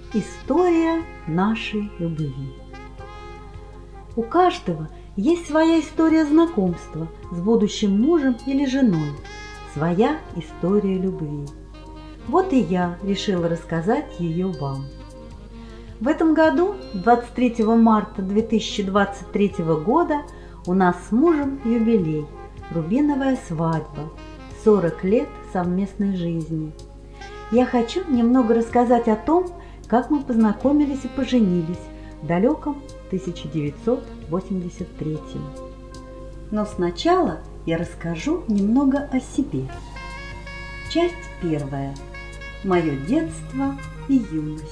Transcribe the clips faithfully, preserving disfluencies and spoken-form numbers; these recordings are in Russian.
История нашей любви. У каждого есть своя история знакомства с будущим мужем или женой, своя история любви. Вот и я решила рассказать ее вам. В этом году, двадцать третьего марта две тысячи двадцать третьего года, у нас с мужем юбилей, рубиновая свадьба, сорок лет совместной жизни. Я хочу немного рассказать о том, как мы познакомились и поженились в далеком тысяча девятьсот восемьдесят третьем. Но сначала я расскажу немного о себе. Часть первая. Мое детство и юность.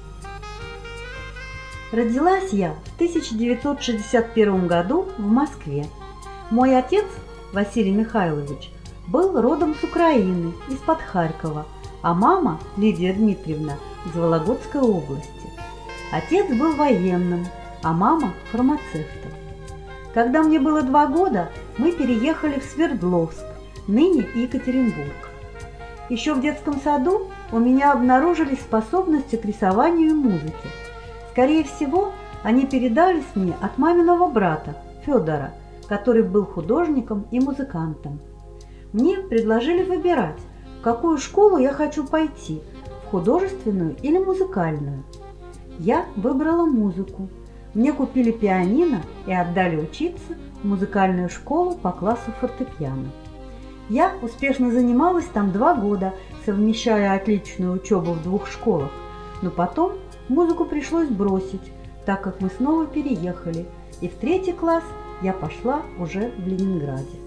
Родилась я в тысяча девятьсот шестьдесят первом году в Москве. Мой отец, Василий Михайлович, был родом с Украины, из-под Харькова, а мама, Лидия Дмитриевна, из Вологодской области. Отец был военным, а мама – фармацевтом. Когда мне было два года, мы переехали в Свердловск, ныне Екатеринбург. Еще в детском саду у меня обнаружились способности к рисованию и музыке. Скорее всего, они передались мне от маминого брата Федора, который был художником и музыкантом. Мне предложили выбирать, в какую школу я хочу пойти, в художественную или музыкальную. Я выбрала музыку. Мне купили пианино и отдали учиться в музыкальную школу по классу фортепиано. Я успешно занималась там два года, совмещая отличную учебу в двух школах, но потом музыку пришлось бросить, так как мы снова переехали, и в третий класс я пошла уже в Ленинграде.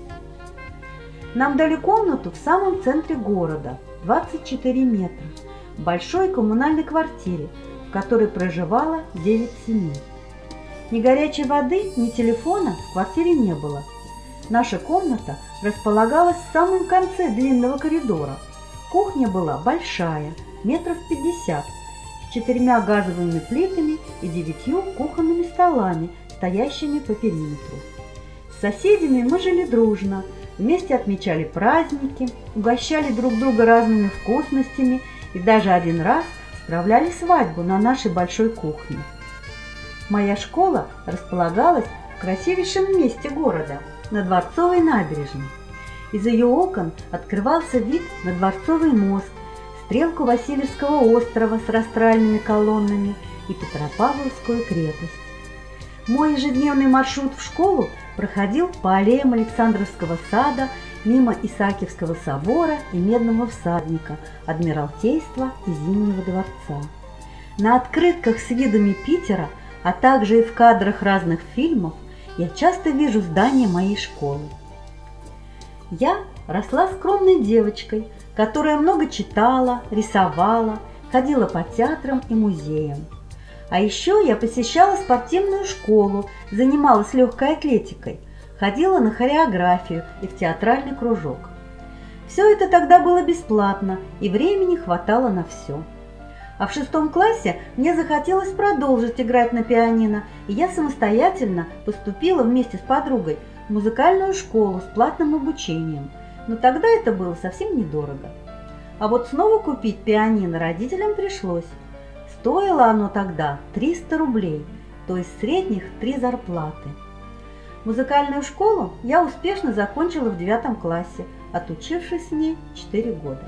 Нам дали комнату в самом центре города, двадцать четыре метра, в большой коммунальной квартире, в которой проживало девять семей. Ни горячей воды, ни телефона в квартире не было. Наша комната располагалась в самом конце длинного коридора. Кухня была большая, метров пятьдесят, с четырьмя газовыми плитами и девятью кухонными столами, стоящими по периметру. С соседями мы жили дружно, вместе отмечали праздники, угощали друг друга разными вкусностями и даже один раз справляли свадьбу на нашей большой кухне. Моя школа располагалась в красивейшем месте города, на Дворцовой набережной. Из ее окон открывался вид на Дворцовый мост, стрелку Васильевского острова с растральными колоннами и Петропавловскую крепость. Мой ежедневный маршрут в школу проходил по аллеям Александровского сада, мимо Исаакиевского собора и Медного всадника, Адмиралтейства и Зимнего дворца. На открытках с видами Питера, а также и в кадрах разных фильмов, я часто вижу здание моей школы. Я росла скромной девочкой, которая много читала, рисовала, ходила по театрам и музеям. А еще я посещала спортивную школу, занималась легкой атлетикой, ходила на хореографию и в театральный кружок. Все это тогда было бесплатно, и времени хватало на все. А в шестом классе мне захотелось продолжить играть на пианино, и я самостоятельно поступила вместе с подругой в музыкальную школу с платным обучением. Но тогда это было совсем недорого. А вот снова купить пианино родителям пришлось. Стоило оно тогда триста рублей, то есть средних три зарплаты. Музыкальную школу я успешно закончила в девятом классе, отучившись в ней четыре года.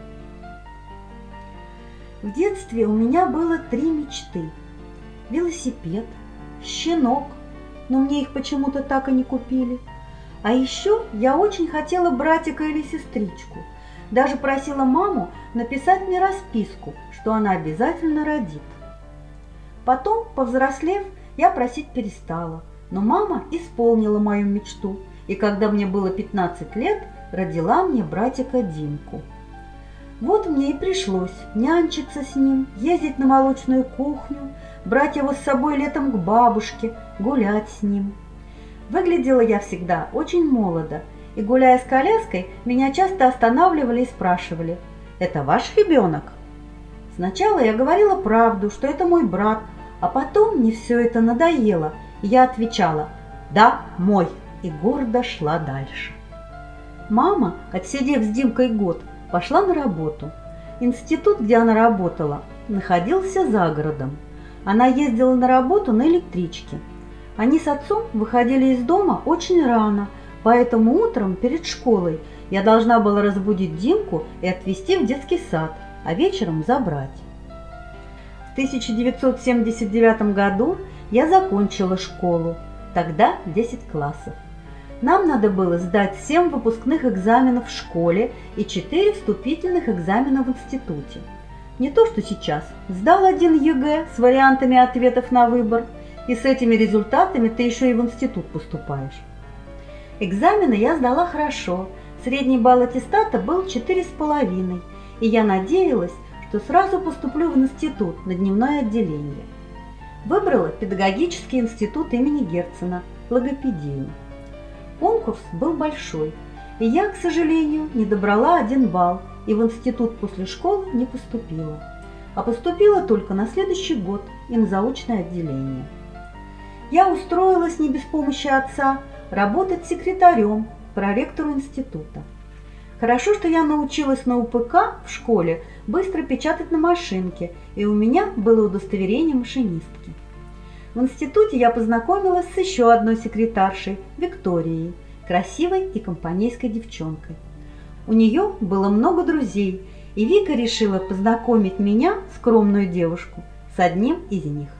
В детстве у меня было три мечты. Велосипед, щенок, но мне их почему-то так и не купили. А еще я очень хотела братика или сестричку. Даже просила маму написать мне расписку, что она обязательно родит. Потом, повзрослев, я просить перестала, но мама исполнила мою мечту, и когда мне было пятнадцать лет, родила мне братика Димку. Вот мне и пришлось нянчиться с ним, ездить на молочную кухню, брать его с собой летом к бабушке, гулять с ним. Выглядела я всегда очень молодо, и, гуляя с коляской, меня часто останавливали и спрашивали: «Это ваш ребенок?» Сначала я говорила правду, что это мой брат, а потом мне все это надоело, и я отвечала: «Да, мой», и гордо шла дальше. Мама, отсидев с Димкой год, пошла на работу. Институт, где она работала, находился за городом. Она ездила на работу на электричке. Они с отцом выходили из дома очень рано, поэтому утром перед школой я должна была разбудить Димку и отвезти в детский сад, а вечером забрать. В тысяча девятьсот семьдесят девятом году я закончила школу, тогда десять классов. Нам надо было сдать семь выпускных экзаменов в школе и четыре вступительных экзамена в институте. Не то что сейчас. Сдал один ЕГЭ с вариантами ответов на выбор, и с этими результатами ты еще и в институт поступаешь. Экзамены я сдала хорошо. Средний балл аттестата был четыре с половиной, и я надеялась, что сразу поступлю в институт на дневное отделение. Выбрала педагогический институт имени Герцена, логопедию. Конкурс был большой, и я, к сожалению, не добрала один балл и в институт после школы не поступила, а поступила только на следующий год и на заочное отделение. Я устроилась не без помощи отца работать секретарем проректору института. Хорошо, что я научилась на УПК в школе быстро печатать на машинке, и у меня было удостоверение машинистки. В институте я познакомилась с еще одной секретаршей, Викторией, красивой и компанейской девчонкой. У нее было много друзей, и Вика решила познакомить меня, скромную девушку, с одним из них.